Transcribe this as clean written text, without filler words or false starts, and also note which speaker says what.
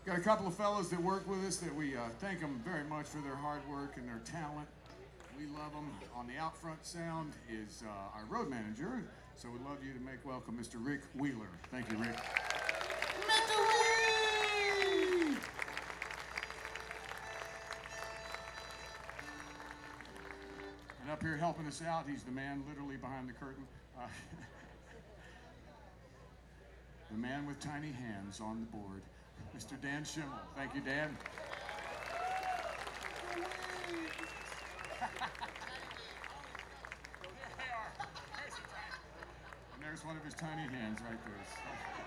Speaker 1: Got a couple of fellows that work with us that we thank them very much for their hard work and their talent. We love them. On the out front sound is our road manager, so we'd love you to make welcome Mr. Rick Wheeler. Thank you, Rick. Mr. Wheeler! And up here helping us out, he's the man literally behind the curtain. The man with tiny hands on the board, Mr. Dan Schimmel. Thank you, Dan. And there's one of his tiny hands right there.